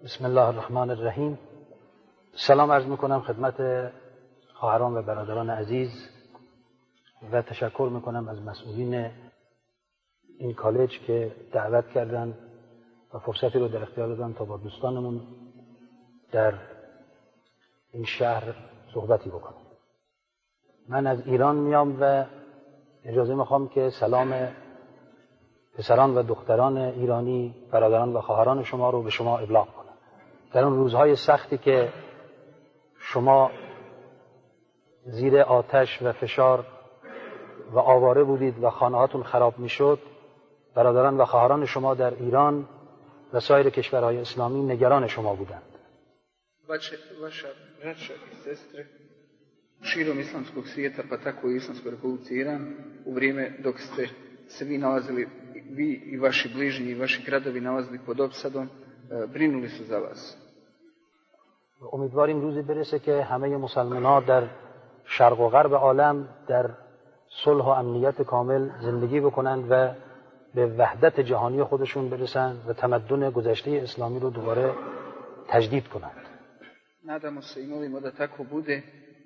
بسم الله الرحمن الرحیم. سلام عرض میکنم خدمت خواهران و برادران عزیز و تشکر میکنم از مسئولین این کالج که دعوت کردن و فرصتی رو در اختیار دادن تا با دوستانمون در این شهر صحبتی بکنم. من از ایران میام و اجازه میخوام که سلام پسران و دختران ایرانی، برادران و خواهران شما رو به شما ابلاغ کنم. در اون روزهای سختی که شما زیر آتش و فشار و آواره بودید و خانه‌هاتون خراب میشد، برادران و خواهران شما در ایران و سایر کشورهای اسلامی نگران شما بودند. Vaša braća i sestre širom islamskog svijeta, pa tako i Islamskoj Republici Iran, u vrijeme dok ste se vi nalazili, vi i vaši bližnji i vaši gradovi nalazili pod opsadom, brinuli su za vas. امیدواریم روزی برسه که همه مسلمان‌ها در شرق و غرب عالم در صلح و امنیت کامل زندگی بکنند و به وحدت جهانی خودشون برسن و تمدن گذشته اسلامی رو دوباره تجدید کنند. Nadamo se i molimo da tako bude,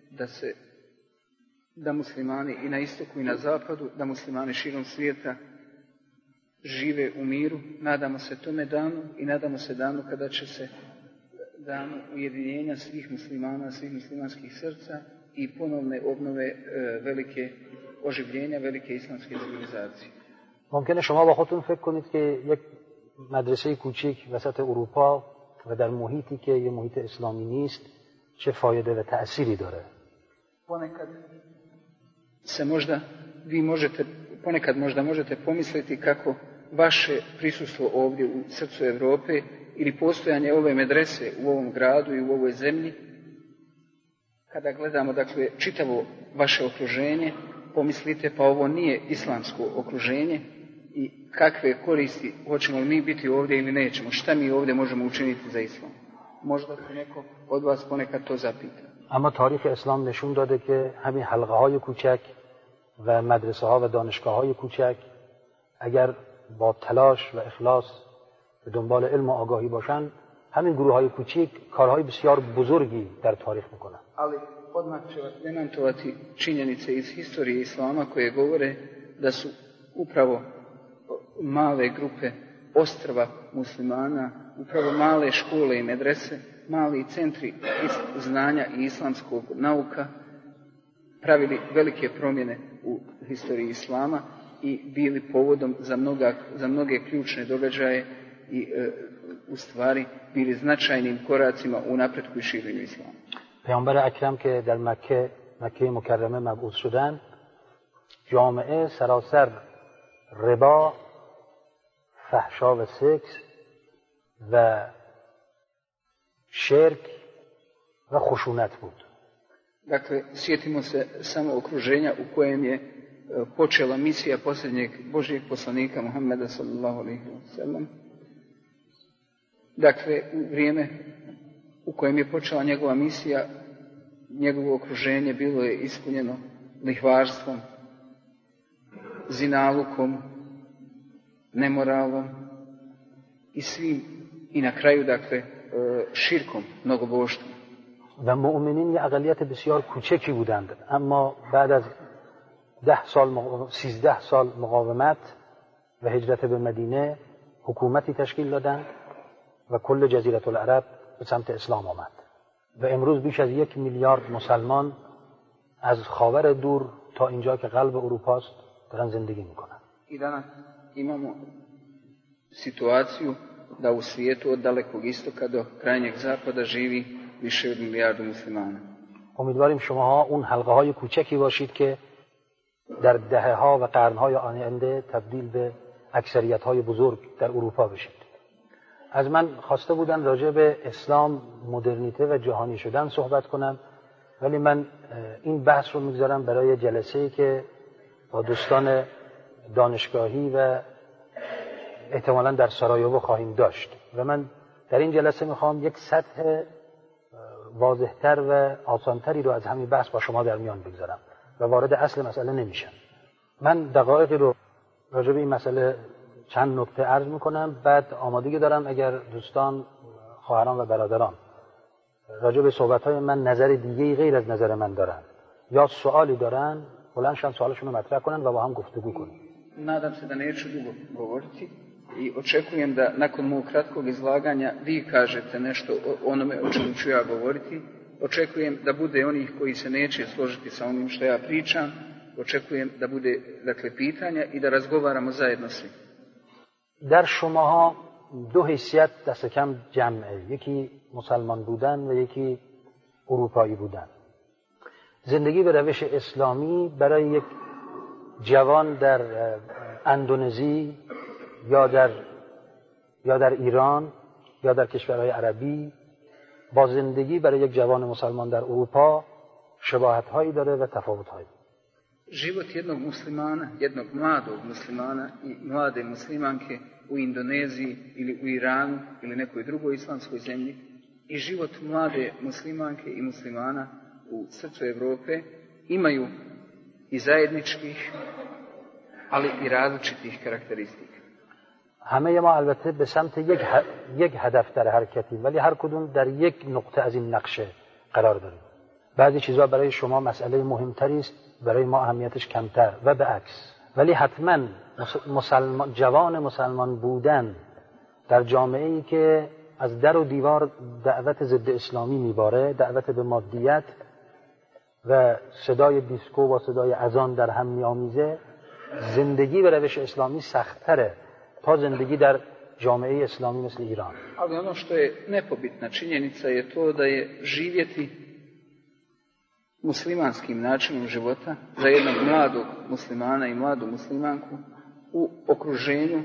da muslimani i na istoku i na zapadu, da muslimani širom svijeta žive u miru. Nadamo se tome danu i nadamo se danu kada će se danu ujedinjenja svih muslimana, svih muslimanskih srca i ponovne obnove velike oživljenja, velike islamske civilizacije. ممکنه شما با خودتون فکر کنید که یک مدرسه کوچیک وسط اروپا و در محیطی که یه محیط اسلامی نیست چه فایده و تأثیری داره. Ponekad možete pomisliti kako vaše prisustvo ovdje u srcu Europe ili postojanje ove medrese u ovom gradu i u ovoj zemlji, kada gledamo dakle čitavo vaše okruženje, pomislite pa ovo nije islamsko okruženje i kakve koristi, hoćemo li mi biti ovdje ili nećemo, šta mi ovdje možemo učiniti za islam. Možda se neko od vas ponekad to zapita. اما تاریخ اسلام نشون داده که همین حلقه های کوچک و مدرسه ها و دانشگاه های کوچک اگر با تلاش و اخلاص به دنبال علم و آگاهی باشن، همین گروه های کوچیک کارهای بسیار بزرگی در تاریخ میکنن. Ali odmah će vas demantovati činjenice iz historije islama koje govore da su upravo male grupe ostrva muslimana, upravo male škole i medrese, mali centri znanja i islamskog nauka pravili velike promjene u historiji islama i bili povodom za mnoge ključne događaje i u stvari bili značajnim koracima u napretku i širenju islama. پیامبر اکرم که در مکه مکرمه مبعوث شدن، جامعه سراسر ربا، فحشا و سکس و širk و خشونت بود. Dakle, sjetimo se samo okruženja u kojem je počela misija posljednjeg Božijeg poslanika Muhammeda sallallahu alejhi ve sellem. Dakle, u vrijeme u kojem je počela njegova misija, njegovo okruženje bilo je ispunjeno lihvarstvom, zinalukom, nemoralom i svim, i na kraju, dakle, širkom, mnogoboštvom. و مؤمنین یه اقلیت بسیار کوچکی بودند، اما بعد از 13 سال مقاومت و هجرت به مدینه حکومتی تشکیل دادند و کل جزیره العرب به سمت اسلام آمد و امروز بیش از 1 میلیارد مسلمان از خاور دور تا اینجا که قلب اروپاست دارن زندگی میکنن. I danas imamo situaciju da u svijetu od dalekog istoka do krajnjeg zapada živi više od milijardu muslimana. امیدواریم شماها اون حلقه های کوچکی باشید که در دهه ها و قرن های آینده تبدیل به اکثریت های بزرگ در اروپا بشید. از من خواسته بودن راجع به اسلام، مدرنیته و جهانی شدن صحبت کنم، ولی من این بحث رو میگذارم برای جلسه‌ای که با دوستان دانشگاهی و احتمالاً در سارایوو خواهیم داشت و من در این جلسه میخوام یک سطح واضح‌تر و آسان‌تری رو از همین بحث با شما در میان بگذارم و وارد اصل مسئله نمیشم. من دقایقی رو راجع به این مسئله چند نکته عرض میکنم، بعد آمادگی دارم اگر دوستان خواهران و برادران راجع به صحبت‌های من نظر دیگه‌ای غیر از نظر من دارن یا سوالی دارن، بلند شن سوالشون رو مطرح کنن و با هم گفتگو کنیم. Nadam se da neću dugo govoriti i očekujem da nakon mog kratkog izlaganja vi kažete nešto o onome o čemu ću ja govoriti. Očekujem da bude onih koji se neće složiti sa onim što ja pričam. Očekujem da bude, dakle, pitanja i da razgovaramo zajedno svi. در شماها دو حیثیت دست کم جمعه، یکی مسلمان بودن و یکی اروپایی بودن. زندگی به روش اسلامی برای یک جوان در اندونزی یا در ایران یا در کشورهای عربی با زندگی برای یک جوان مسلمان در اروپا شباهت‌هایی داره و تفاوت‌هایی. Život jednog muslimana, jednog mladog muslimana i mlade muslimanke u Indoneziji ili u Iranu ili nekoj drugoj islamskoj zemlji i život mlade muslimanke i muslimana u srcu Evrope imaju i zajedničkih, ali i različitih karakteristika. همه ما البته به سمت یک هدف در حرکتیم، ولی هر کدوم در یک نقطه از این نقشه قرار داریم. بعضی چیزها برای شما مسئله مهمتری است، برای ما اهمیتش کمتر و به عکس. ولی حتما جوان مسلمان بودن در جامعه‌ای که از در و دیوار دعوت ضد اسلامی میباره، دعوت به مادیت و صدای دیسکو با صدای اذان در هم میآمیزه، زندگی به روش اسلامی سخت‌تره تا زندگی در جامعه اسلامی مثل ایران. Ali ono što je nepobitna činjenica je to da je živjeti muslimanskim načinom života za jednog mladog muslimana i mladu muslimanku u okruženju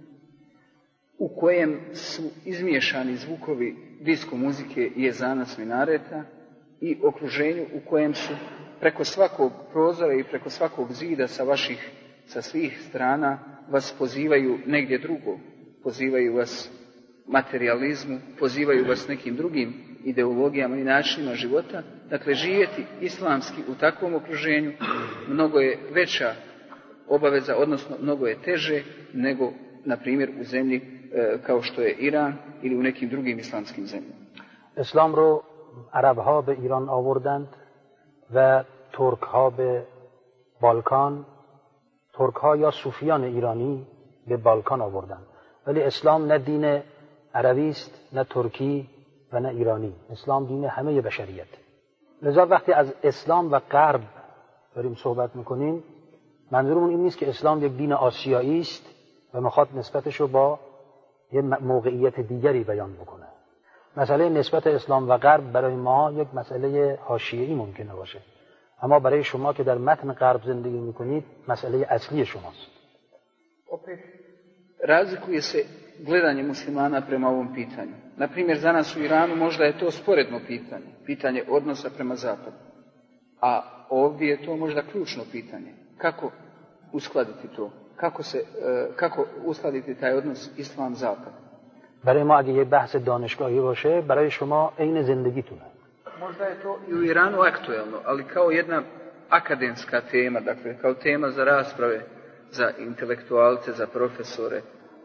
u kojem su izmiješani zvukovi disko muzike i ezana s minareta i okruženju u kojem su preko svakog prozora i preko svakog zida sa svih strana vas pozivaju negdje drugo, pozivaju vas materijalizmu, pozivaju vas nekim drugim ideologijama i načinima života. Dakle, živjeti islamski u takvom okruženju mnogo je veća obaveza, odnosno mnogo je teže nego, na primjer, u zemlji kao što je Iran ili u nekim drugim islamskim zemljama. اسلام رو عرب‌ها به ایران آوردند و ترک‌ها به بالکان، ترک‌ها یا صوفیان ایرانی به بالکان آوردند. ولی اسلام نه دین عربی است، نه ترکی و نه ایرانی. اسلام دین همه بشریت. لذا وقتی از اسلام و غرب داریم صحبت میکنیم، منظورمون این نیست که اسلام یک دین آسیایی است و میخواد نسبتش رو با یه موقعیت دیگری بیان بکنه. مسئله نسبت اسلام و غرب برای ما یک مسئله حاشیه‌ای ممکنه باشه، اما برای شما که در متن غرب زندگی میکنید مسئله اصلی شماست. Opet, razlikuje se gledanje muslimana prema ovom pitanju. Na primjer, za nas u Iranu možda je to sporedno pitanje, pitanje odnosa prema zapadu. A ovdje je to možda ključno pitanje. Kako uskladiti to? Kako uskladiti taj odnos islam-zapad? برای ما اگه یه بحث دانشگاهی باشه، برای شما عین زندگیتونه. Možda je to i u Iranu aktuelno, ali kao jedna akademska tema, dakle kao tema za rasprave, za intelektualce, za profesore,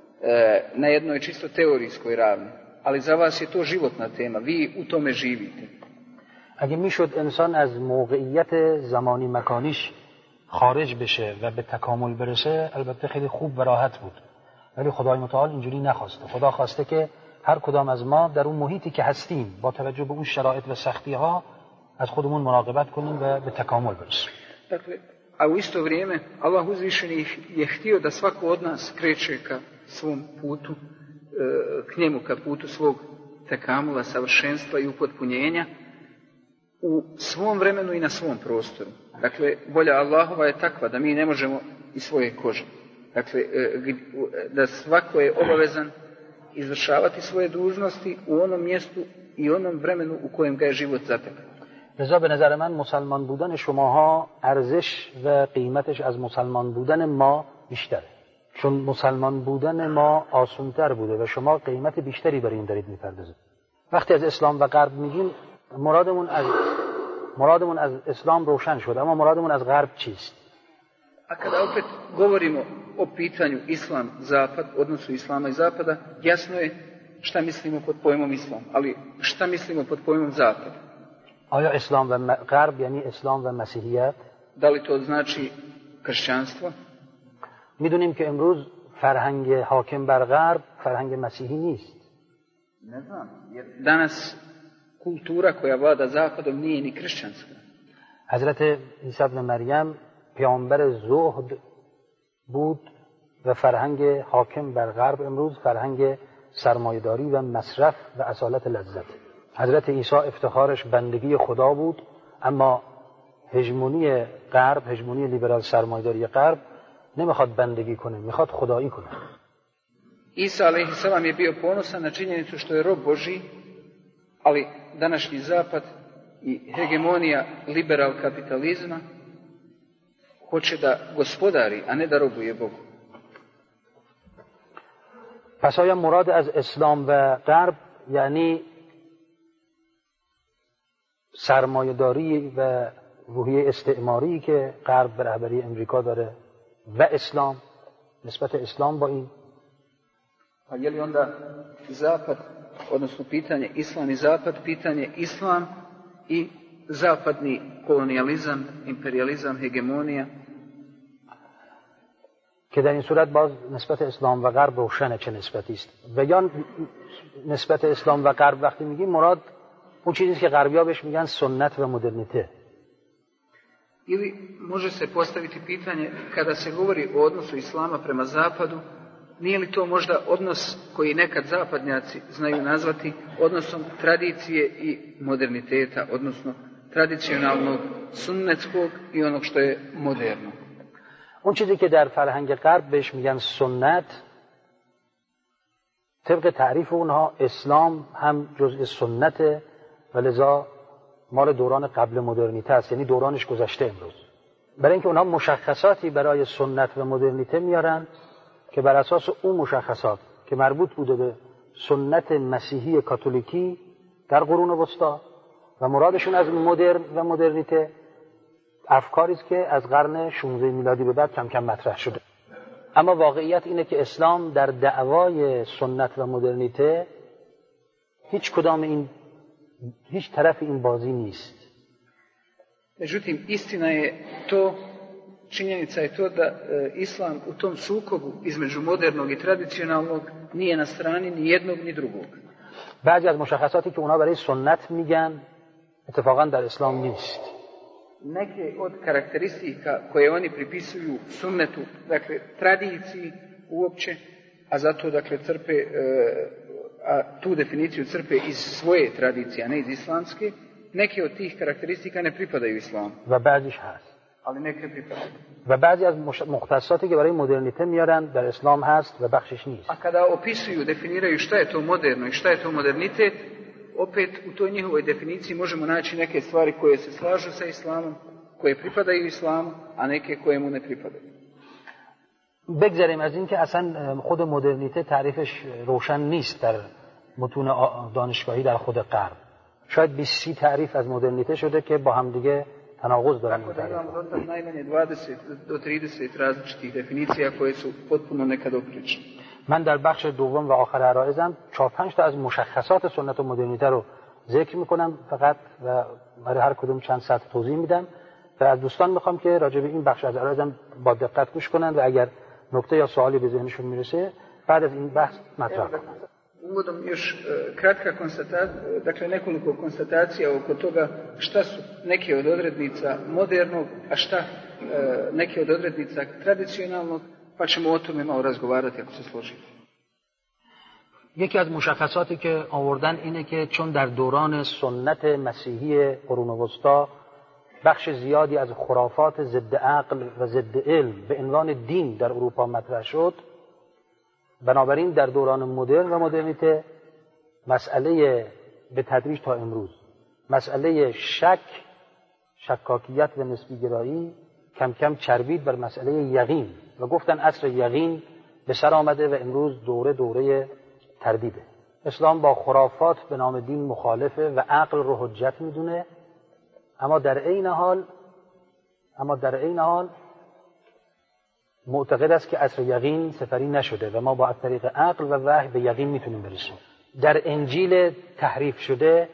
na jednoj čisto teorijskoj ravni. Ali za vas je to životna tema, vi u tome živite. اگه میشد انسان از موقعیت زمانی مکانیش خارج بشه و به تکامل برسه، البته خیلی خوب و راحت بود. ولی خدای متعال اینجوری نخواسته. خدا خواسته که هر kdam از ما در اون محیطی که هستیم با توجه به اون شرایط و سختی ها از خودمون مراقبت کنیم و به تکامل برسیم. Dakle, a u isto vrijeme Allah uzvišeni je htio da svako od nas kreće ka svom putu, k njemu, ka putu svog tekamula, savršenstva i upotpunjenja u svom vremenu i na svom prostoru. Dakle, volja Allahova je takva da mi ne možemo iz svoje kože. Dakle, da svako je obavezan izvršavati svoje dužnosti u onom mjestu i onom vremenu u kojem ga je život zatekao. لذا به نظر من مسلمان بودن شماها ارزش و قیمتش از مسلمان بودن ما بیشتره، چون مسلمان بودن ما آسان‌تر بوده و شما قیمت بیشتری برای این دارید میپردازید. وقتی از اسلام و غرب میگیم مرادمون از اسلام روشن شد، اما مرادمون از غرب چیست؟ A kada opet govorimo o pitanju islam-zapad, odnosu islama i zapada, jasno je šta mislimo pod pojmom islam, ali šta mislimo pod pojmom zapad? آیا اسلام و غرب یعنی اسلام و مسیحیت؟ Da li to znači kršćanstvo? میدونیم که امروز فرهنگ حاکم بر غرب فرهنگ مسیحی نیست. Ne znam, jer danas kultura koja vlada zapadom nije ni kršćanska. حضرت عیسی ابن مریم پیامبر زهد بود و فرهنگ حاکم بر غرب امروز فرهنگ سرمایه‌داری و مصرف و اصالت لذت. حضرت عیسی افتخارش بندگی خدا بود، اما هژمونی غرب، هژمونی لیبرال سرمایه‌داری غرب نمیخواد بندگی کنه، میخواد خدایی کنه. Isa alejhi selam je bio ponosan na činjenicu što je rob Božji, ali današnji zapad i hegemonija liberal kapitalizma hoće da gospodari, a ne da robuje Bogu. پس آیا مراد از اسلام و غرب یعنی سرمایه‌داری و روحیه استعماری که غرب به رهبری امریکا داره و اسلام، نسبت اسلام با این؟ Pa je li onda zapad, odnosno pitanje islam i zapad, pitanje islam i zapadni kolonializam, imperializam, hegemonija? که در این صورت باز نسبت اسلام و غرب روشنه چه نسبتی است. و یا نسبت اسلام و غرب وقتی میگیم مراد اون چیزی که غربی‌ها بهش میگن سنت و مدرنیته. Ili može se postaviti pitanje kada se govori o odnosu islama prema zapadu, nije li to možda odnos koji nekad zapadnjaci znaju nazvati odnosom tradicije i moderniteta, odnosno tradicionalnog sunnetskog i onog što je moderno. اون چیزی که در فرهنگ غرب بهش میگن سنت، طبق تعریف اونها اسلام هم جزء سنته و لذا مال دوران قبل مدرنیته است، یعنی دورانش گذشته امروز. برای اینکه اونها مشخصاتی برای سنت و مدرنیته میارن که بر اساس اون مشخصات که مربوط بوده به سنت مسیحی کاتولیکی در قرون وسطا و مرادشون از مدرن و مدرنیته افکاری است که از قرن 16 میلادی به بعد کم کم مطرح شده. اما واقعیت اینه که اسلام در دعوای سنت و مدرنیته هیچ طرف این بازی نیست. Međutim, istina je to, činjenica je to da islam u tom sukobu između modernog i tradicionalnog nije na strani ni jednog ni drugog. بعضی از مشخصاتی که اونا برای سنت میگن اتفاقا در اسلام نیست. Neke od karakteristika koje oni pripisuju sunnetu, dakle tradiciji uopće, a zato dakle crpe, a tu definiciju crpe iz svoje tradicije, a ne iz islamske, neke od tih karakteristika ne pripadaju islamu. و بعضیش هست. Ali neke pripadaju. و بعضی از مختصاتی که برای مدرنیته میارن در اسلام هست و بخشش نیست. A kada opisuju, definiraju šta je to moderno i šta je to modernitet, opet u toj njihovoj definiciji možemo naći neke stvari koje se slažu sa islamom, koje pripadaju islamu, a neke koje mu ne pripadaju. بگذاریم از این که اصلا خود مدرنیته تعریفش روشن نیست در متون دانشگاهی در خود غرب. شاید 20 تعریف از مدرنیته شده که با هم دیگه تناقض دارن. Tako da imamo do tad najmanje 20 do 30 različitih definicija koje su potpuno nekad oprečne. من در بخش دوم و آخر عرایزم 4-5 تا از مشخصات سنت و مدرنیته رو ذکر میکنم فقط و برای هر کدوم چند سطر توضیح میدم و از دوستان میخوام که راجع به این بخش از عرایزم با دقت گوش کنن و اگر نکته یا سوالی به ذهنشون میرسه بعد از این بحث مطرح کنن. Uvodom još kratka konstatacija, dakle nekoliko konstatacija oko toga šta su neke od odrednica modernog, a šta neke od odrednica tradicionalnog, pa ćemo o tome malo razgovarati ako se složimo. یکی از مشخصاتی که آوردن اینه که چون در دوران سنت مسیحی قرون وسطا بخش زیادی از خرافات ضد عقل و ضد علم به عنوان دین در اروپا مطرح شد، بنابراین در دوران مدرن و مدرنیته مسئله به تدریج تا امروز مسئله شکاکیت و نسبی گرایی کم کم چربید بر مسئله یقین و گفتن عصر یقین به سر آمده و امروز دوره تردیده. اسلام با خرافات به نام دین مخالفه و عقل رو حجت میدونه، اما در عین حال معتقد است که عصر یقین سپری نشده و ما با از طریق عقل و وحی به یقین میتونیم برسیم. در انجیل تحریف شده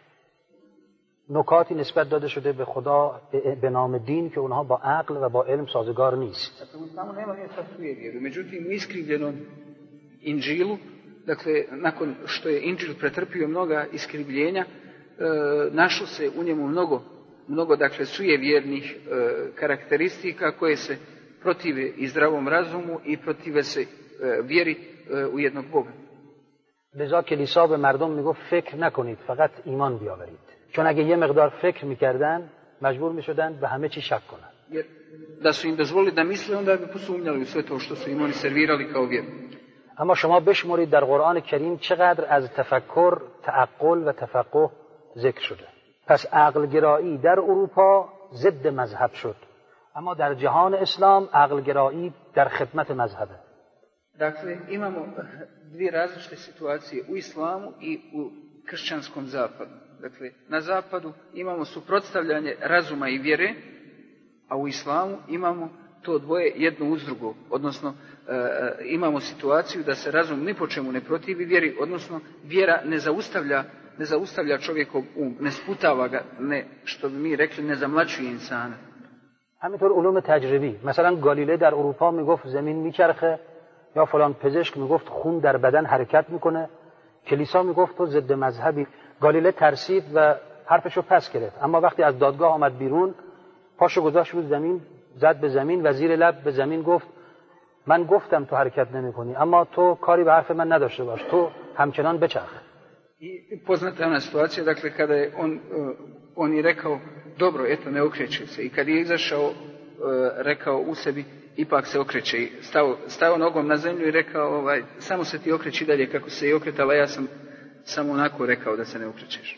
نکاتی نسبت داده شده به خدا به نام دین که اونها با عقل و با علم سازگار نیست. Međutim, u iskrivljenom inđilu, dakle, nakon što je inđil pretrpio mnoga iskrivljenja, našlo se u njemu mnogo dakle, sujevjernih karakteristika koje se protive i zdravom razumu i protive se vjeri u jednog Boga. لذا کلیسا به مردم میگفت فکر نکنید، فقط ایمان بیاورید. چون اگه یه مقدار فکر میکردن مجبور میشدن به همه چی شک کنن. Da su im dozvolili da misle, onda bi posumnjali u sve to što su im oni servirali kao vjeru. اما شما بشمرید در قرآن کریم چقدر از تفکر، تعقل و تفقه ذکر شده. پس عقل گرایی در اروپا ضد مذهب شد، اما در جهان اسلام عقل گرایی در خدمت مذهبه. Dakle, imamo dvije različite situacije u islamu i u kršćanskom zapadu. Dakle, na zapadu imamo suprotstavljanje razuma i vjere, a u islamu imamo to dvoje jedno uz drugo. Odnosno, imamo situaciju da se razum ni po čemu ne protivi vjeri, odnosno vjera ne zaustavlja čovjekov ne sputava ga, ne, što bi mi rekli, ne zamlačuje insana. همینطور علوم تجربی، مثلا گالیله در اروپا میگفت زمین میچرخه، یا فلان پزشک میگفت خون در بدن حرکت میکنه. کلیسا میگفت تو ضد مذهبی. گالیله ترسید و حرفشو پس گرفت، اما وقتی از دادگاه آمد بیرون پاشو گذاشت رو زمین، زد به زمین و زیر لب به زمین گفت من گفتم تو حرکت نمیکنی، اما تو کاری به حرف من نداشته باش، تو همچنان بچرخ. I poznata je ona situacija, dakle, kada je on je rekao, dobro, eto, ne okreće se. I kad je izašao, rekao u sebi, ipak se okreće. I stao nogom na zemlju i rekao, samo se ti okreći dalje kako se i okretala, ja sam samo onako rekao da se ne okrećeš.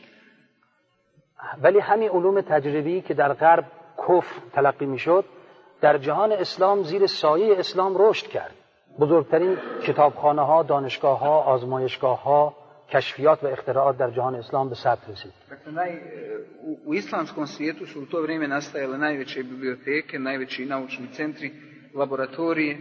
ولی همین علوم تجربی که در غرب کفر تلقی میشد در جهان اسلام زیر سایه اسلام رشد کرد. بزرگترین کتابخانه ها، دانشگاه ها، آزمایشگاه ها، کشفیات و اختراعات در جهان اسلام به ثبت رسید. U islamskom svijetu su u to vrijeme nastajale najveće biblioteke, najveći naučni centri, laboratorije.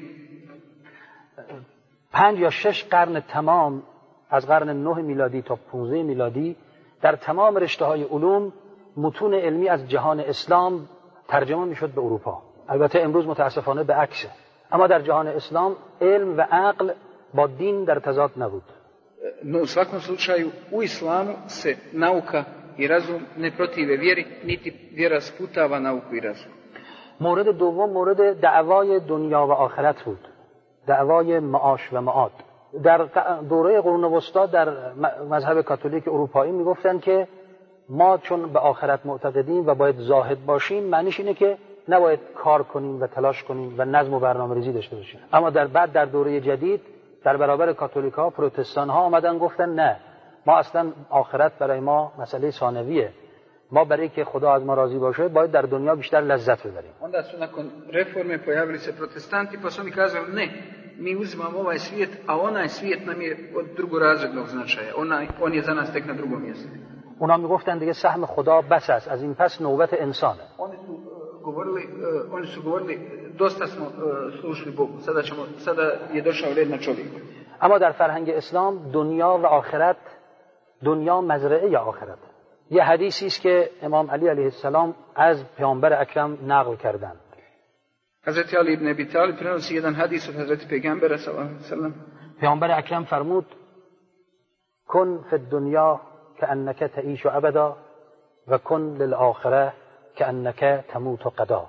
5 یا 6 قرن تمام از قرن 9 میلادی تا 15 میلادی در تمام رشته‌های علوم متون علمی از جهان اسلام ترجمه میشد به اروپا. البته امروز متاسفانه به عکسه، اما در جهان اسلام علم و عقل با دین در تضاد نبود. No, u svakom slučaju u islamu se nauka i razum ne protive vjeri, niti vjera sputava nauku i razum. مورد دوم مورد دعوای دنیا و آخرت بود، دعوای معاش و معاد. در دوره قرون وسطا در مذهب کاتولیک اروپایی میگفتن که ما چون به آخرت معتقدیم و باید زاهد باشیم، معنیش اینه که نباید کار کنیم و تلاش کنیم و نظم و برنامه‌ریزی داشته باشیم. اما در دوره جدید در برابر کاتولیک‌ها، پروتستان‌ها آمدن گفتن نه، ما اصلا آخرت برای ما مسئله ثانویه. ما برای که خدا از ما راضی باشه باید در دنیا بیشتر لذت ببریم. Onda su nakon reforme pojavili se protestanti, pa su oni kazali ne, mi uzimamo ovaj svijet, a onaj svijet nam je od drugorazrednog značaja. On je za nas tek na drugom mjestu. اونا میگفتن دیگه سهم خدا بس است، از این پس نوبت انسانه. Oni su govorili dosta smo slušali Bogu, sada je došao red na čovjeku. اما در فرهنگ اسلام دنیا و آخرت، دنیا مزرعه یا آخرت. یه حدیثی است که امام علی علیه السلام از پیامبر اکرم نقل کردند. Hazreti Ali ibn Abi Talib prenosi jedan hadis od Hazreti Peygambera sallallahu alejhi ve sellem. پیامبر اکرم فرمود کن فی الدنیا کأنک تعیش ابدا و کن للآخره کأنک تموت غدا.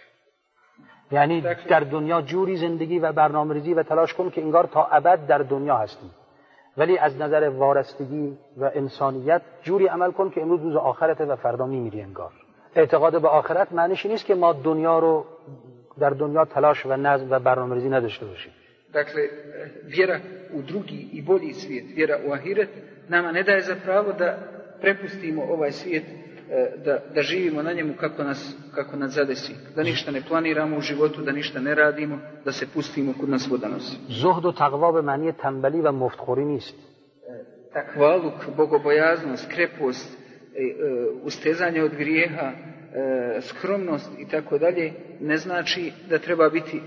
یعنی در دنیا جوری زندگی و برنامه‌ریزی و تلاش کن که انگار تا ابد در دنیا هستی، ولی از نظر وارستگی و انسانیت جوری عمل کن که امروز روز آخرت و فردا میمیری انگار. اعتقاد به آخرت معنیش نیست که ما دنیا رو در دنیا تلاش و نظم و برنامه‌ریزی نداشته باشیم. Dakle, vjera u drugi i bolji svijet, vjera u ahiret, nama ne daje za pravo da prepustimo ovaj svijet, da živimo na njemu kako nas zadesi, da ništa ne planiramo u životu, da ništa ne radimo, da se pustimo kud nas voda nosi. زهد و تقوا به معنی تنبلی و مفتخوری نیست. Takvaluk, bogobojaznost, krepost, ustezanje od grijeha, skromnost i tako dalje ne znači da treba biti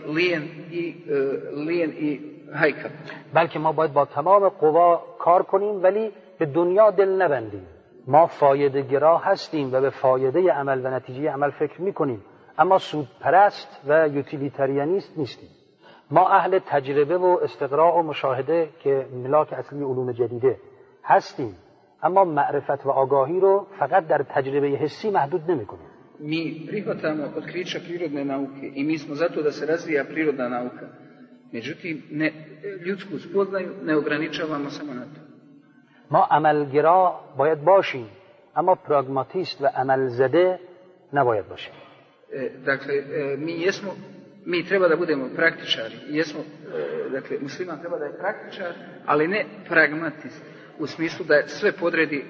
lijen i hajkav. بلکه ما باید با تمام قوا کار کنیم ولی به دنیا دل نبندیم. ما فایده گرا هستیم و به فایده عمل و نتیجه عمل فکر میکنیم، اما سودپرست و یوتیلیتریانیست نیستیم. ما اهل تجربه و استقراء و مشاهده که ملاک اصلی علوم جدیده هستیم، اما معرفت و آگاهی رو فقط در تجربه حسی محدود نمیکنیم. Mi prihvatamo otkrića prirodne nauke i mi smo zato da se razvija prirodna nauka. Međutim, ljudsku spoznaju ne ograničavamo samo na to. ما عملگرا باید باشیم، اما پراگماتیست و عمل زده نباید باشیم. Dakle, mi treba da budemo praktičari. Dakle, musliman treba da je praktičar, ali ne pragmatist. U smislu da sve podredi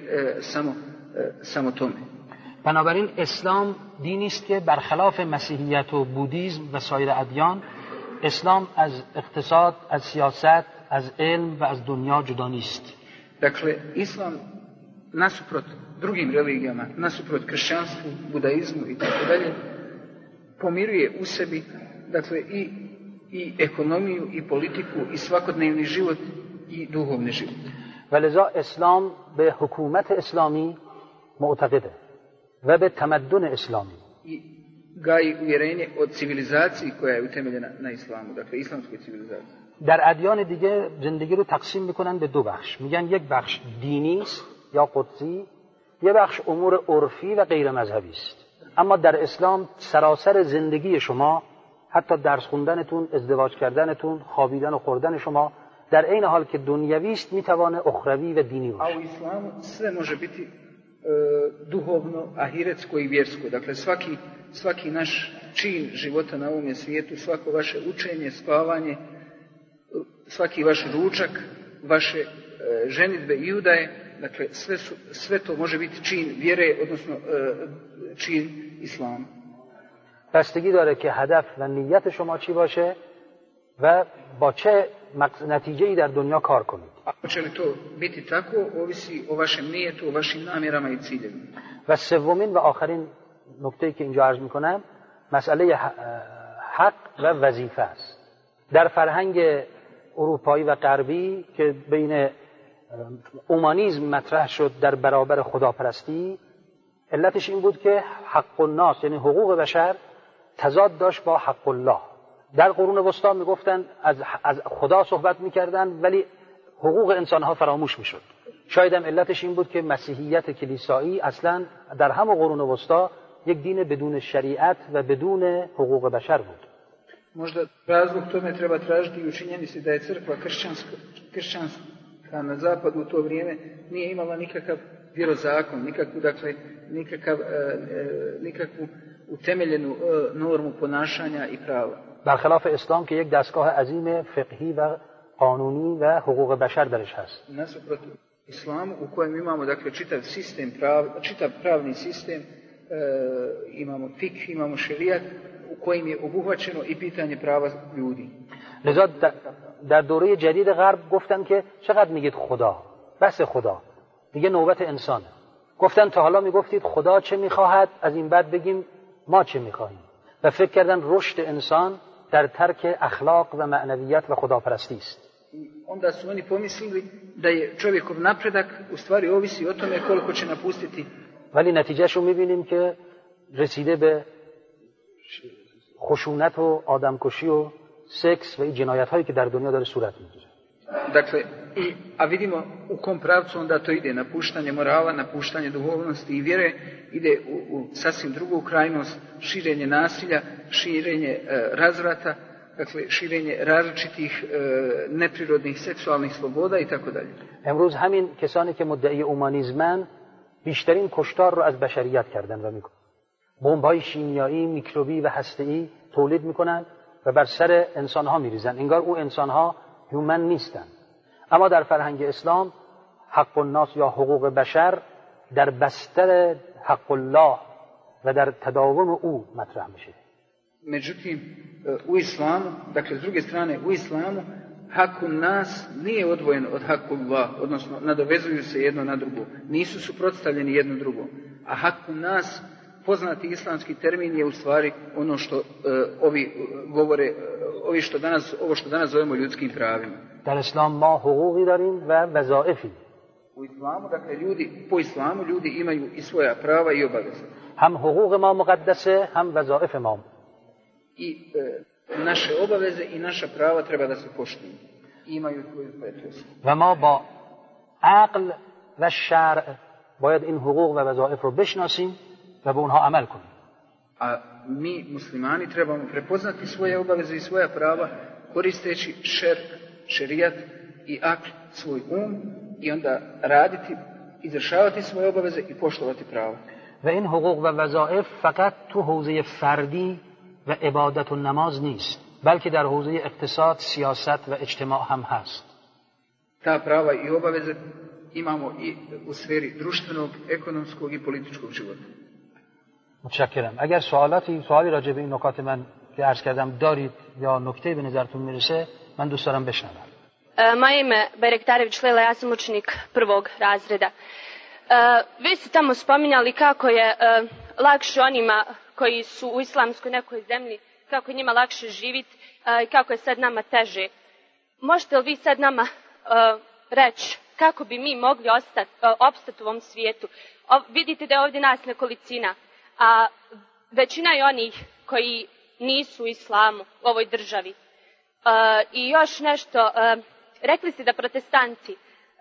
samo tome. بنابراین اسلام دینی است که برخلاف مسیحیت و بودیسم و سایر ادیان، اسلام از اقتصاد، از سیاست، از علم و از دنیا جدا نیست. Dakle, islam nasuprot drugim religijama, nasuprot kršćanstvu, budaizmu i tako dalje, pomiruje u sebi, dakle, i ekonomiju, i politiku, i svakodnevni život, i duhovni život. ولذا اسلام به حکومت اسلامی معتقده و به تمدن اسلامی. I gaji uvjerenje od civilizaciji koja je utemeljena na islamu, dakle islamskoj civilizaciji. در ادیان دیگه زندگی رو تقسیم میکنن به دو بخش. میگن یک بخش دینی است یا قدسی، یک بخش امور عرفی و غیر مذهبی است. اما در اسلام سراسر زندگی شما، حتی درس خوندنتون، ازدواج کردنتون، خوابیدن و خوردن شما، در عین حال که دنیوی است میتونه اخروی و دینی باشه. A u islamu sve može biti duhovno, ahiretsko i vjersko. Dakle, svaki naš čin života na ovom svijetu, svako vaše učenje, spavanje, svaki vaš ručak, vaše ženidbe i udaje, dakle, sve to može biti čin vjere, odnosno čin islama. بستگی داره که هدف و نیت شما چی باشه و با چه نتیجه‌ای در دنیا کار کنید. Hoće li to biti tako, ovisi o vašem nijetu, o vašim namjerama i ciljevima. و سومین و آخرین نکته‌ای که اینجا عرض می‌کنم مسئله حق و وظیفه است. در فرهنگ اروپایی و غربی که بین اومانیسم مطرح شد در برابر خداپرستی، علتش این بود که حق الناس یعنی حقوق بشر تضاد داشت با حق الله. در قرون وسطا میگفتن از خدا صحبت میکردن ولی حقوق انسانها فراموش میشد. شاید هم علتش این بود که مسیحیت کلیسایی اصلا در همه قرون وسطا یک دین بدون شریعت و بدون حقوق بشر بود. Možda razlog tome treba tražiti u činjenici da je crkva kršćanska na zapadu u to vrijeme nije imala nikakav vjerozakon, nikakvu utemeljenu normu ponašanja i prava. برخلاف اسلام که یک دستگاه عظیم فقهی و قانونی و حقوق بشر درش هست. Nasuprot islamu u kojem imamo dakle čitav pravni sistem, imamo fik, imamo šerijat u kojim je obuhvaćeno i pitanje prava ljudi. لذا در دوره جدید غرب گفتن که چقدر میگید خدا؟ بس خدا. دیگه نوبت انسانه. گفتن تا حالا میگفتید خدا چه میخواهد، از این بعد بگیم ما چه میخواهیم. و فکر کردن رشد انسان در ترک اخلاق و معنویت و خداپرستی است. Onda su oni pomislili da je čovjekov napredak u stvari ovisi o tome koliko će napustiti. ولی نتیجهشو میبینیم که رسیده به خشونت و آدمکشی و سکس و این جنایت هایی که در دنیا داره صورت میگیره. Dakle, a vidimo u kom pravcu onda to ide, napuštanje morala, napuštanje duhovnosti i vjere, ide u sasvim drugu krajnost, širenje nasilja, širenje razvrata, dakle širenje različitih neprirodnih seksualnih sloboda i tako dalje. امروز همین کسانی که مدعی اومانیسمن بیشترین کشتار رو از بشریت کردن و میکنن. بمب‌های شیمیایی، میکروبی و هسته‌ای تولید میکنن و بر سر انسان‌ها میریزن. انگار او انسان‌ها هومن نیستن. اما در فرهنگ اسلام حق الناس یا حقوق بشر در بستر حق الله و در تداوم او مطرح میشه. Međutim, u islamu, dakle s druge strane u islamu, hakun nas nije odvojen od hakullah, odnosno nadovezuju se jedno na drugo, nisu suprotstavljeni jedno drugo. A hakun nas, poznati islamski termin, je u stvari ono što ovi govore, ovo što danas zovemo ljudskim pravima. در اسلام ما حقوقی داریم و وظایفی. U islamu, dakle, po islamu ljudi imaju i svoja prava i obaveze. هم حقوق ما مقدسه هم وظائف ما. I naše obaveze i naša prava treba da se poštuju. Imaju svoju prednost. و ما با عقل و شرع باید این حقوق و وظایف رو بشناسیم و به اونها عمل کنیم. A mi muslimani trebamo prepoznati svoje obaveze i svoja prava koristeći šerijat i akl, svoj i onda raditi, izvršavati svoje obaveze i poštovati prava. و این حقوق و وظایف فقط تو حوزه فردی و عبادت و نماز نیست، بلکه در حوزه اقتصاد، سیاست و اجتماع هم هست. Ta prava i obaveze imamo i u sferi društvenog, ekonomskog i političkog života. متشکرم. اگر سوالی راجع به این نکات من که عرض کردم دارید یا نکته به نظرتون میرسه، من دوست دارم بشنوم. Moje ime Bajrektarević Lela, ja sam učenik 1. razreda. Vi ste tamo spominjali kako je lakše onima koji su u islamskoj nekoj zemlji, kako je njima lakše živjeti i kako je sad nama teže. Možete li vi sad nama reći kako bi mi mogli opstati u ovom svijetu? Vidite da je ovdje nas nekolicina, a većina je onih koji nisu u islamu u ovoj državi. I još nešto, rekli ste da protestanti,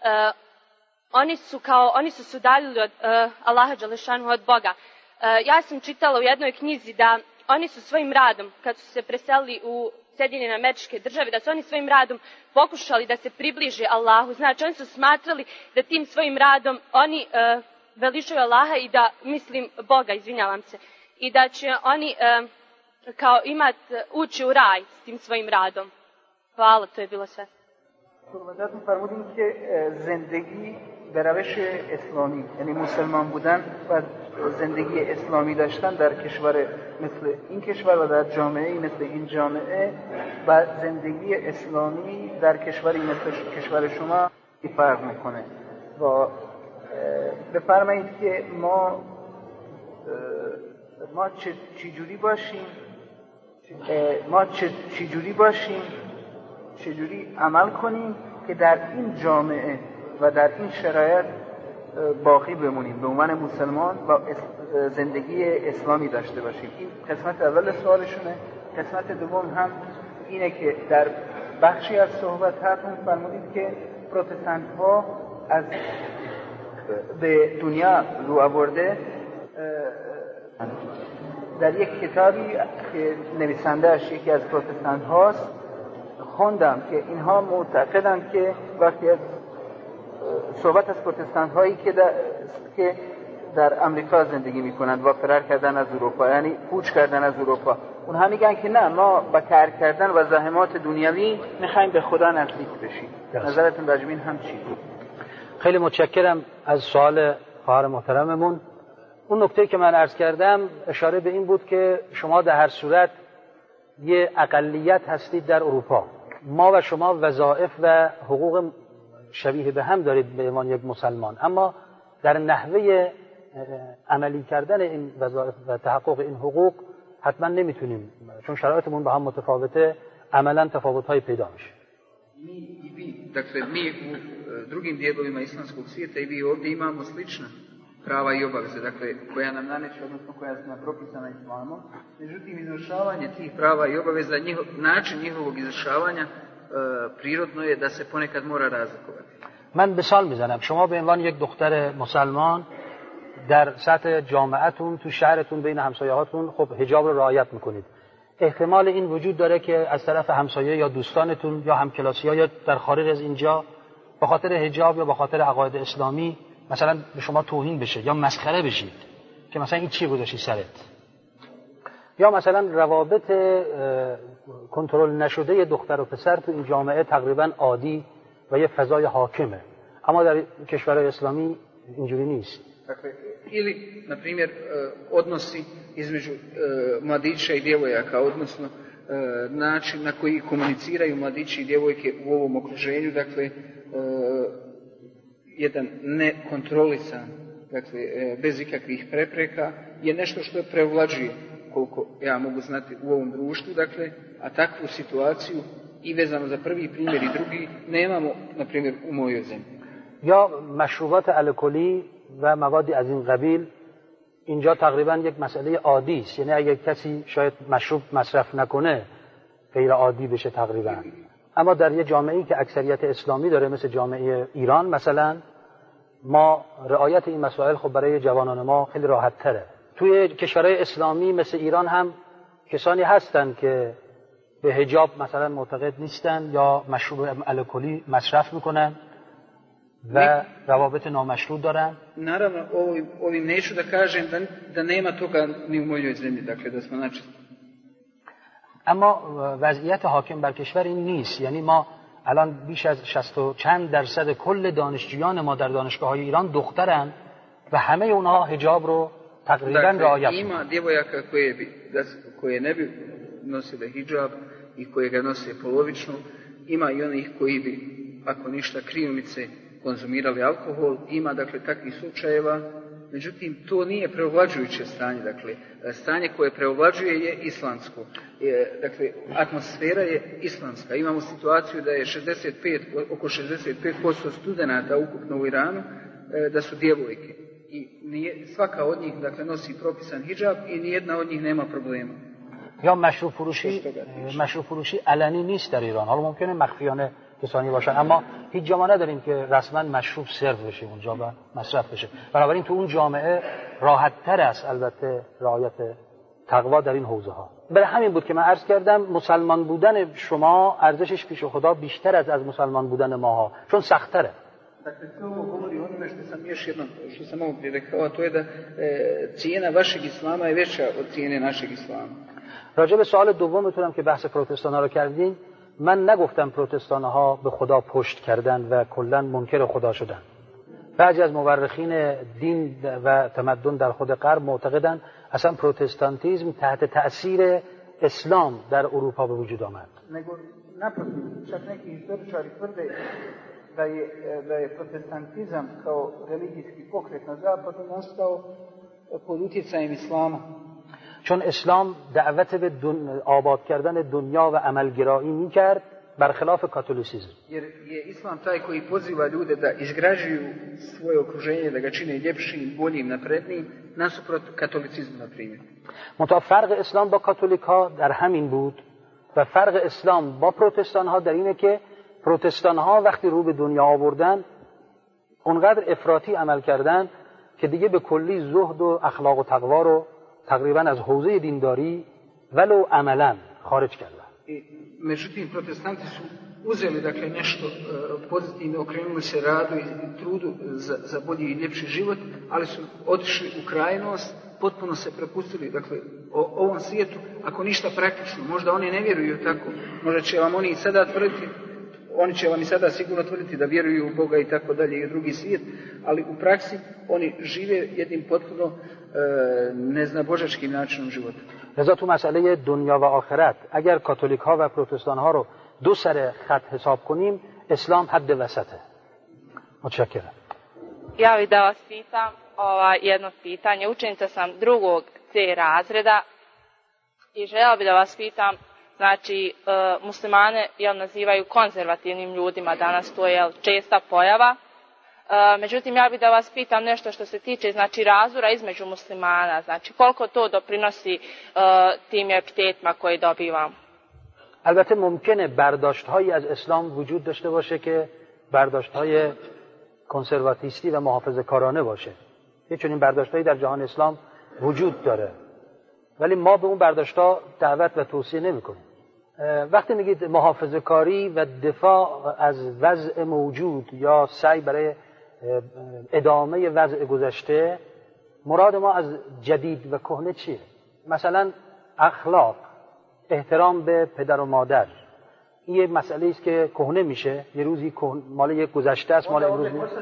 oni su se udaljili od Allaha dželešanu, od Boga. Ja sam čitala u jednoj knjizi da oni su svojim radom, kad su se preselili u Sjedinjene Američke Države, da su oni svojim radom pokušali da se približe Allahu. Znači, oni su smatrali da tim svojim radom oni veličaju Allaha i da, mislim, Boga, izvinjavam se, i da će oni kao ući u raj s tim svojim radom. Hvala, to je bilo sve. صحبتاتون فرمودین که زندگی به روش اسلامی، یعنی مسلمان بودن و زندگی اسلامی داشتن در کشور مثل این کشور و در جامعه مثل این جامعه و زندگی اسلامی در کشوری مثل کشور شما فرق میکنه. و بفرمایید که ما چجوری باشیم، چجوری عمل کنیم که در این جامعه و در این شرایط باقی بمونیم به عنوان مسلمان و زندگی اسلامی داشته باشیم. این قسمت اول سوالشونه. قسمت دوم هم اینه که در بخشی از صحبتاتون فرمودید که پروتستانت ها از به دنیا رو آورده. در یک کتابی که نویسنده‌اش یکی از پروتستانت هاست خوندم که اینها معتقدند که وقتی از صحبت از پروتستانت هایی که در امریکا زندگی میکنند و فرار کردن از اروپا، یعنی کوچ کردن از اروپا، اونها میگن که نه، ما با کار کردن و زحمات دنیوی میخوایم به خدا نزدیک بشیم. نظرتون راجع به این هم چی؟ خیلی متشکرم از سوال خواهر محترممون. اون نکته که من عرض کردم اشاره به این بود که شما در هر صورت یه اقلیت هستید در اروپا. ما و شما وظایف و حقوق شبیه به هم دارید به عنوان یک مسلمان، اما در نحوه عملی کردن این وظایف و تحقق این حقوق حتما نمیتونیم، چون شرایطمون با هم متفاوته، عملا تفاوت‌های پیدا میشه. Dakle, mi u drugim dijelovima islamskog svijeta i vi ovdje imamo slična prava i obaveze, dakle, koja nam naneće, odnosno koja su nam propisana islamom. Međutim, izvršavanje tih prava i obaveza, način njihovog izvršavanja prirodno je da se ponekad mora razlikovati. من مثال میزنم. شما به عنوان یک دختر مسلمان در سطح جامعتون تو شهرتون بین همسایه‌هاتون خب حجاب رو رعایت میکنید. احتمال این وجود داره که از طرف همسایه یا دوستانتون یا همکلاسی‌ها یا در خارج از اینجا به خاطر حجاب یا به خاطر عقاید اسلامی مثلا به شما توهین بشه یا مسخره بشید که مثلا این چی گذاشتی سرت، یا مثلا روابط کنترل نشده دختر و پسر تو این جامعه تقریبا عادی و یه فضای حاکمه، اما در کشورهای اسلامی اینجوری نیست. Ili, na primjer, odnosi između mladića i djevojaka, odnosno način na koji komuniciraju mladići i djevojke u ovom okruženju, dakle, jedan nekontrolisan, dakle, bez ikakvih prepreka, je nešto što je prevlađuje, koliko ja mogu znati, u ovom društvu, dakle, a takvu situaciju i vezano za prvi primjer i drugi nemamo, na primjer, u mojoj zemlji. یا مشروبات الکلی و موادی از این قبیل اینجا تقریبا یک مسئله عادی است. یعنی اگر کسی شاید مشروب مصرف نکنه غیر عادی بشه تقریبا. اما در یه جامعه‌ای که اکثریت اسلامی داره مثل جامعه ایران مثلا، ما رعایت این مسائل خب برای جوانان ما خیلی راحت تره. توی کشورهای اسلامی مثل ایران هم کسانی هستن که به حجاب مثلا معتقد نیستن یا مشروب الکلی مصرف میکنن و روابط نامشروع دارن. Naravno, ovim neću da kažem da nema toga ni u mojoj zemlji, dakle da smo načisto. اما وضعیت حاکم بر کشور این نیست. یعنی ما الان بیش از 60 و چند درصد کل دانشجویان ما در دانشگاه‌های ایران دخترن و همه اونها حجاب رو تقریبا رعایت می‌کنن. Ima djevojaka koje ne bi nosile hidžab i koje ga nose polovično, ima i onih koji bi, ako ništa, krivnice konzumirali alkohol, ima dakle takvih slučajeva. Međutim, to nije preovlađujuće stanje, dakle, stanje koje preovlađuje je islamsko. Dakle, atmosfera je islamska. Imamo situaciju da je oko 65% studenata ukupno u Iranu da su djevojke. I svaka od njih, dakle, nosi propisan hidžab i nijedna od njih nema problema. یا مشروب فروشی علنی نیست در ایران. حالا ممکنه مخفیانه کسانی باشن، اما هیچ جا ما نداریم که رسما مشروب سرو بشه اونجا و مصرف بشه. بنابراین تو اون جامعه راحت تر است البته رعایت تقوا در این حوزه ها. برای همین بود که من عرض کردم مسلمان بودن شما ارزشش پیش خدا بیشتر از مسلمان بودن ماها، چون سخت تره. Dakle, to govori o onome što sam malo prije rekao, a to je da cijena vašeg islama je veća od cijene našeg islama. راجع به سوال دومتونم که بحث پروتستان ها رو کردین، من نگفتم پروتستان ها به خدا پشت کردن و کلا منکر خدا شدن. بعضی از مورخین دین و تمدن در خود غرب معتقدن اصلا پروتستانتیزم تحت تأثیر اسلام در اروپا به وجود آمد. Naprotiv, čak neki historičari tvrde da je protestantizam kao religijski pokret na zapadu nastao pod utjecajem islama. چون اسلام دعوت به آباد کردن دنیا و عملگرایی میکرد برخلاف کاتولیسیزم. Jer je islam taj koji poziva ljude da izgrađuju svoje okruženje, da ga čine ljepšim, boljim, naprednijim, nasuprot katolicizmu na primjer. منتها فرق اسلام با کاتولیک ها در همین بود و فرق اسلام با پروتستان ها در اینه که پروتستان ها وقتی رو به دنیا آوردن اونقدر افراطی عمل کردن که دیگه به کلی زهد و اخلاق و تقوا رو تقریبا از حوزه دینداری ولو عملا خارج کردن. Međutim, protestanti su uzeli dakle nešto pozitivno, okrenuli se radu i trudu za bolji i ljepši život, ali su otišli u krajnost, potpuno se prepustili dakle ovom svijetu, ako ništa praktično. Možda oni ne vjeruju tako, možda će vam oni i sada tvrditi, oni će vam i sada sigurno tvrditi da vjeruju u Boga i tako dalje i u drugi svijet, ali u praksi oni žive jednim potpuno neznabožačkým načinom života. لذا تو مسئله دنیا و آخرت اگر کاتولیک ها و پروتستان ها رو دو سر خط حساب کنیم اسلام حد وسطه. متشکرم. Ja bih da vas pitam jedno pitanje. Učenica sam 2. C razreda i željela bih da vas pitam, znači muslimane nazivaju konzervativnim ljudima, danas to je česta pojava. Međutim, ja bih da vas pitam nešto što se tiče znači razura između muslimana, znači koliko to doprinosi tim epitetima koje dobivamo. البته ممکنه برداشت‌هایی از اسلام وجود داشته باشه که برداشت‌های کنسرواتیستی و محافظه‌کارانه باشه. یه چنین برداشت‌هایی در جهان اسلام وجود داره. ولی ما به اون برداشت‌ها دعوت و توصیه نمی‌کنیم. وقتی میگید محافظه‌کاری و دفاع از وضع موجود یا سعی برای ادامه وضع گذشته، مراد ما از جدید و کهنه چیه؟ مثلا اخلاق، احترام به پدر و مادر، این یه مسئله است که کهنه میشه، یه روزی مال یک گذشته است، مال امروز نیست.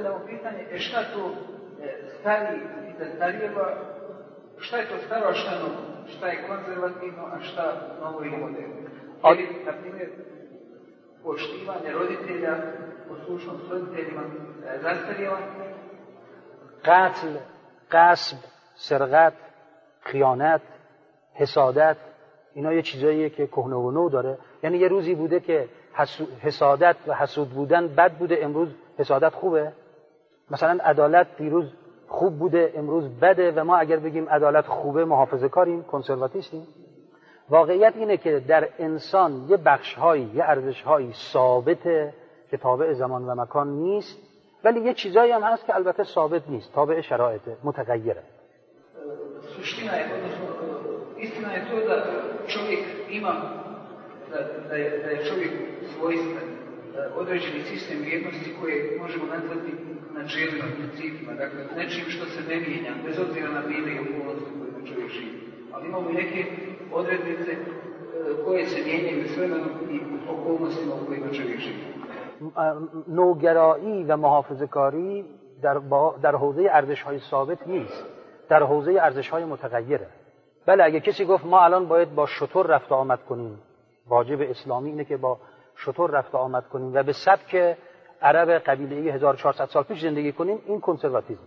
Šta je to staro, a šta novo? Šta je konzervativno, a šta novo i moderno? Na primjer, poštivanje roditelja, poslušnost roditeljima, zastarjela. قتل، غصب، سرقت، خیانت، حسادت، اینا یه چیزاییه که کهنه و نو داره. یعنی یه روزی بوده که حسادت و حسود بودن بد بوده، امروز حسادت خوبه؟ مثلا عدالت دیروز خوب بوده امروز بده و ما اگر بگیم عدالت خوبه محافظه کاریم، کنسرواتیستیم. واقعیت اینه که در انسان یه بخش‌هایی، یه ارزش‌هایی ثابته که تابع زمان و مکان نیست، ولی یه چیزایی هم هست که البته ثابت نیست، tابع شرایط متغیره. Suština je, odnosno istina je to da čovjek ima, da je čovjek svojstven određeni sistem vrijednosti koje možemo nazvati načelima, principima, dakle nečim što se ne mijenja, bez obzira na vrijeme i okolnosti u kojima čovjek živi. Ali imamo i neke odrednice koje se mijenjaju s vremenom i okolnostima u kojima čovjek živi. نوگرایی و محافظه‌کاری در حوزه ارزش‌های ثابت نیست، در حوزه ارزش‌های متغیره. بله اگه کسی گفت ما الان باید با شتر رفت آمد کنیم، واجب اسلامی اینه که با شتر رفت آمد کنیم و به سبک عرب قبیله‌ای 1400 سال پیش زندگی کنیم، این کنسرواتیزم.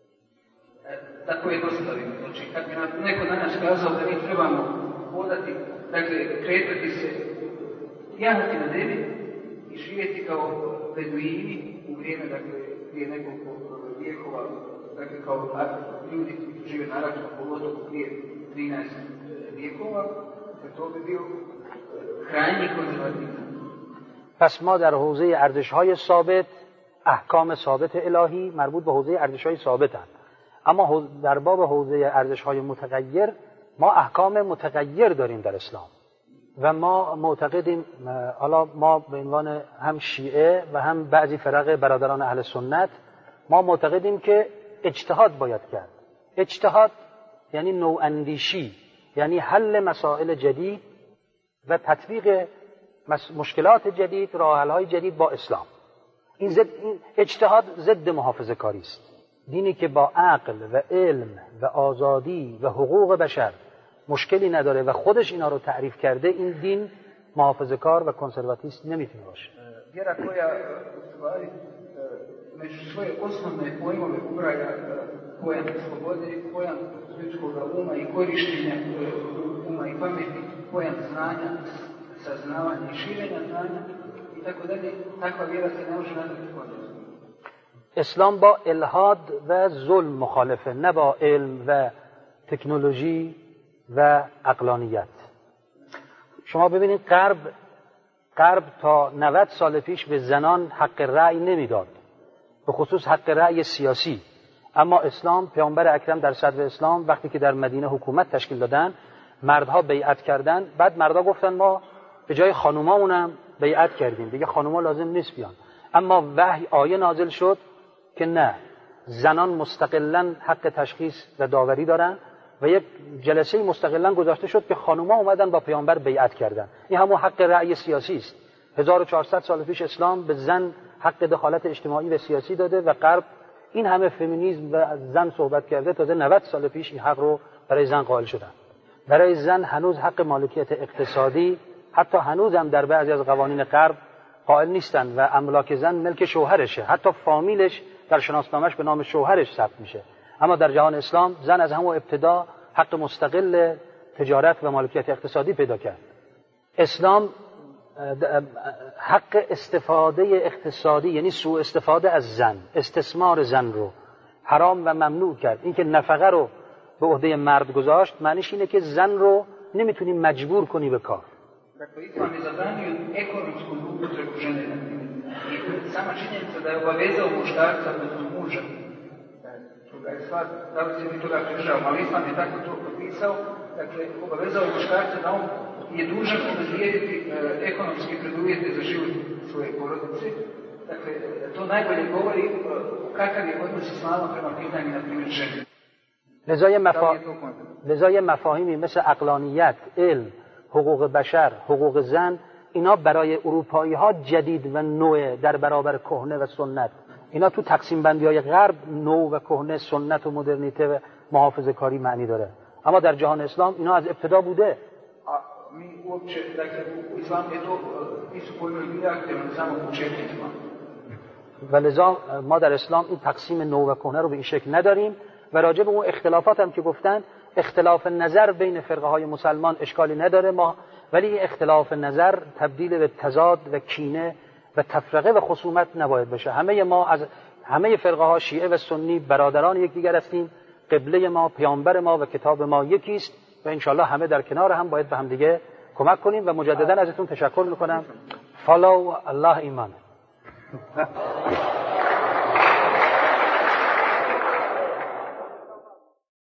Tako je dostavimo. Znači, kad bi nam neko danas kazao da mi trebamo hodati, dakle, kretati se, jahati na devi i živjeti kao beduini u vrijeme, dakle, prije nekoliko vijekova, dakle, kao ljudi koji žive na arapskom poluotoku prije 13 vijekova, to bi bio krajnji konzervatizam. پس ما در حوزه ارزش‌های ثابت، احکام ثابت الهی مربوط به حوزه ارزش‌های ثابتند. اما در باب حوزه ارزش‌های متغیر ما احکام متغیر داریم در اسلام و ما معتقدیم، حالا ما به عنوان هم شیعه و هم بعضی فرق برادران اهل سنت، ما معتقدیم که اجتهاد باید کرد. اجتهاد یعنی نواندیشی، یعنی حل مسائل جدید و تطبیق مشکلات جدید، راه حل‌های جدید با اسلام. این اجتهاد ضد محافظه کاری است. دینی که با عقل و علم و آزادی و حقوق بشر مشکلی نداره و خودش اینا رو تعریف کرده، این دین محافظه کار و کنسرواتیست نمیتونه باشه. Vjera koja u stvari među svoje osnovne pojmove ubraja pojam slobode, pojam ljudskog uma i korištenja uma i pameti, pojam znanja, saznavanja i širenja znanja i tako dalje, takva vjera se ne može nazvati konzervativnom. اسلام با الحاد و ظلم مخالفه، نه با علم و تکنولوژی و عقلانیت. شما ببینید غرب تا 90 سال پیش به زنان حق رأی نمیداد، به خصوص حق رأی سیاسی. اما اسلام، پیامبر اکرم در صدر اسلام وقتی که در مدینه حکومت تشکیل دادن، مردها بیعت کردن، بعد مردها گفتن ما به جای خانومامونم بیعت کردیم، دیگه خانوما لازم نیست بیان. اما وحی آیه نازل شد که نه، زنان مستقلاً حق تشخیص و داوری دارن و یک جلسه مستقلاً گذاشته شد که خانوما اومدن با پیامبر بیعت کردن. این همون حق رأی سیاسی است. 1400 سال پیش اسلام به زن حق دخالت اجتماعی و سیاسی داده و غرب این همه فمینیسم و از زن صحبت کرده، تازه 90 سال پیش این حق رو برای زن قائل شدن. برای زن هنوز حق مالکیت اقتصادی، حتی هنوز هم در بعضی از قوانین غرب قائل نیستن و املاک زن ملک شوهرشه، حتی فامیلش در شناسنامه‌اش به نام شوهرش ثبت میشه. اما در جهان اسلام زن از همون ابتدا حق مستقل تجارت و مالکیت اقتصادی پیدا کرد. اسلام حق استفاده اقتصادی، یعنی سوء استفاده از زن، استثمار زن رو حرام و ممنوع کرد. اینکه نفقه رو به عهده مرد گذاشت معنیش اینه که زن رو نمیتونی مجبور کنی به کار. Dakle, islam je zabranio ekonomsku upotrebu žene. I sama činjenica da je obavezao muškarca, odnosno muža, da je stvar, da li se mi toga pridržavamo, ali islam je tako to propisao, dakle, obavezao muškarca da on je dužan obezbijediti ekonomske preduvjete za život svoje porodice. Dakle, to najbolje govori kakav je odnos islama prema pitanju, na primjer, žene. لذا مفاهیمی مثل عقلانیت، علم، حقوق بشر، حقوق زن، اینا برای اروپایی ها جدید و نوع در برابر کهنه و سنت. اینا تو تقسیم بندی های غرب نو و کهنه، سنت و مدرنیته و محافظه کاری معنی داره. اما در جهان اسلام اینا از ابتدا بوده. Mi uopće, dakle, u islamu je to, nisu pojmovi bili aktivni samo početnicima. و لذا ما در اسلام این تقسیم نو و کهنه رو به این شکل نداریم و راجع به اون اختلافات هم که گفتن، اختلاف نظر بین فرقه های مسلمان اشکالی نداره، ما ولی اختلاف نظر تبدیل به تضاد و کینه و تفرقه و خصومت نباید بشه. همه ما از همه فرقه ها شیعه و سنی برادران یکدیگر هستیم. قبله ما، پیامبر ما و کتاب ما یکی است و انشالله همه در کنار هم باید به هم دیگه کمک کنیم و مجددا ازتون تشکر میکنم. فالو الله ایمان.